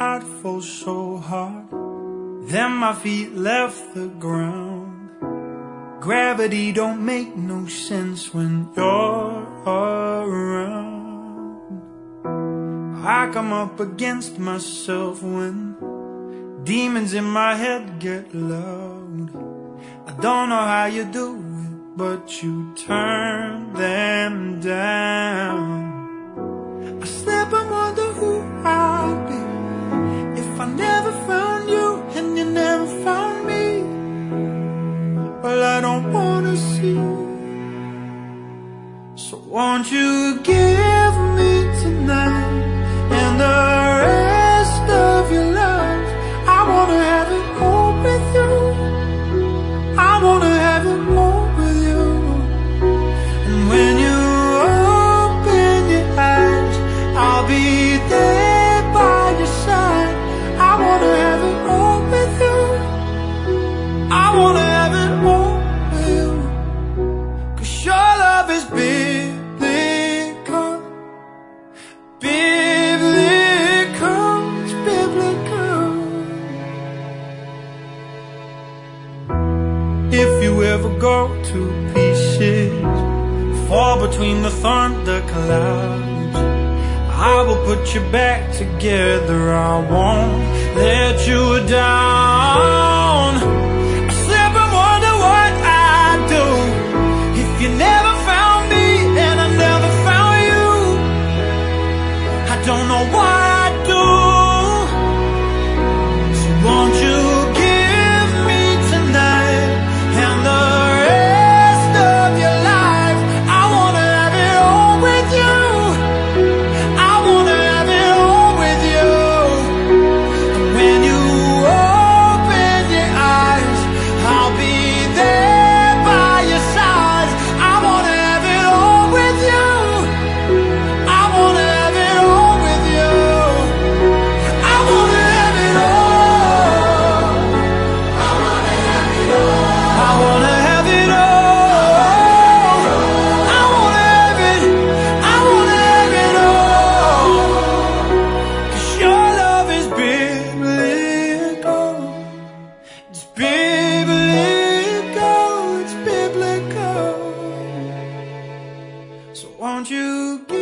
heart fall so hard, then my feet left the ground. Gravity don't make no sense when you're around. I come up against myself when demons in my head get loud. I don't know how you do it, but you turn them down. I slip and wonder who I'd be if I never found you and you never found me. Well, I don't wanna see, so won't you give me tonight and the rest of your life? I wanna have it all with you. I wanna have it all with you. And when you open your eyes, I'll be there by your side. I wanna have it all with you. I wanna have it all with you. 'Cause your love is biblical. Biblical, it's biblical. If you ever go to pieces, fall between the thunder clouds, I will put you back together. I won't let you down. I slip and wonder what I'd do if you never found me and I never found you. I don't know what I'd do, so won't you give me tonight and the rest of your life? I wanna have it all with you. I wanna have it all with you. And when you open your eyes, I'll be there by your side. I wanna have it all with you. I wanna have it all with you. I wanna have it all. I wanna have it all. I wanna have it all. I wanna have it. I wanna have it all. 'Cause your love is biblical. It's biblical. It's biblical. So won't you give